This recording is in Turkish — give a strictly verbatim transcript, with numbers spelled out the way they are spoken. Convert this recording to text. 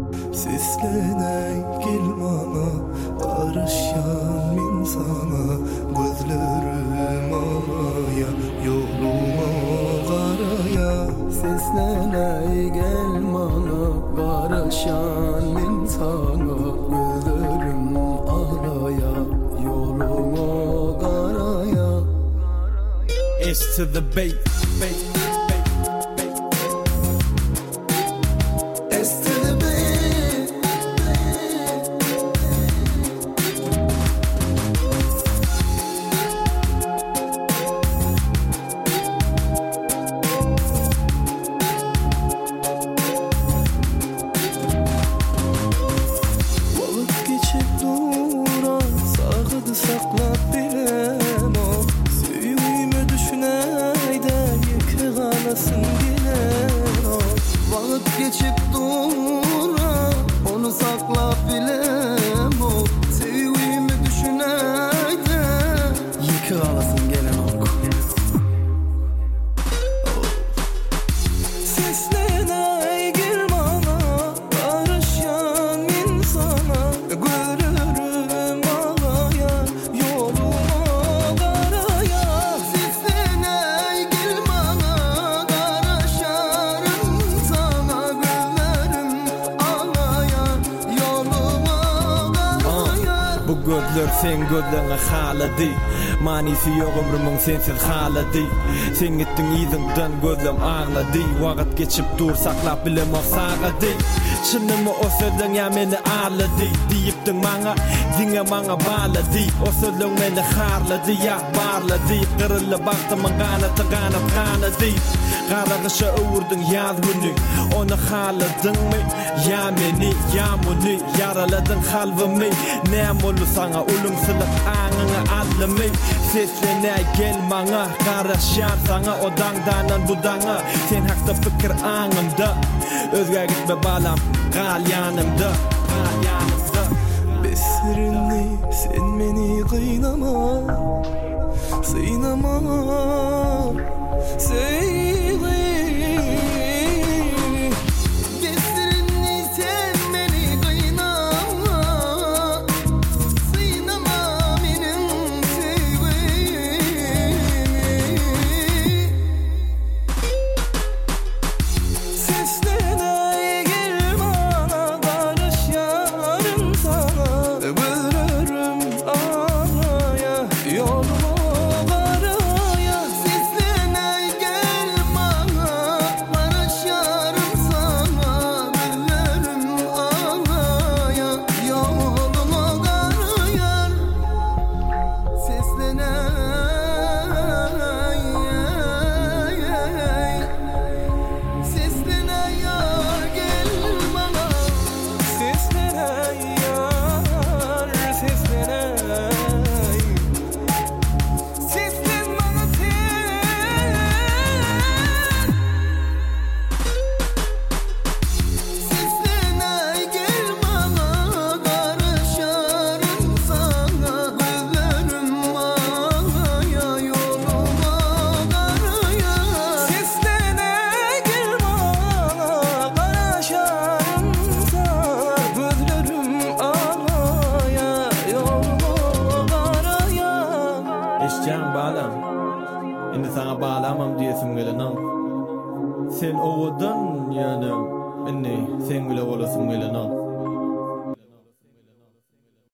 Sesleney gelmana, karışan min sana. Gözlerim ağaya, yoluma karaya. Sesleney gelmana, karışan min sana. Gözlerim ağaya, yoluma karaya. It's to the bait, bait. Saklap bilem o Süyümü düşüneyde yıkı kalasın bilen o Vakit geçip dura onu saklap bilem o Süyümü düşüneyde yıkı kalasın gelen o Sesleney girmana karışan insana Görürüm ağaya yoluma karaya Sesleney girmana karışarım sana Gözlerim ağaya yoluma karaya Bu gözler sen gözlerine haladı Manisi yok ömrümün sensiz haladı Sen gittin izimden gözlem ağladı Vakit geçip dur saklap bilem o sağadı Çınımı o sözün ya meni ağladı Deyiptin bana dine bana bağladı O sözün beni harladı ya bağladı Kırılı baktımın kanatı kanat kanadı Karagışa uğurdun yaz günü Onu haladın mı? Ya beni ya bunu yaraladın kalbimi Ne molu sana ulumsılık ağını allımı Sesleney gel bana karışan sana Odandanan budana Sen hakta fikir ağımda Özge gitme balam kal yanımda Kal yanımda Besirinli sen beni kıynama Sıynama Sıynama Besirinli sen beni kıynama Sıynama benim sevgimi Sesleney gel bana karışarım sana Görürüm ağaya yoluma karaya Sesleney gel bana karışarım sana Görürüm ağaya yoluma karaya Sesleney Sesleney yar gel bana Sesleney yar sesleney Seslen bana sen Sesleney gel bana karışarım sana Gözlerim ağaya yoluma karaya Sesleney gel bana karışarım sana Gözlerim ağaya yoluma karaya Eşcan bağlam Şimdi sana bağlamam diyesim gelen Sen ovadan yani Inni sen bile olasın gelen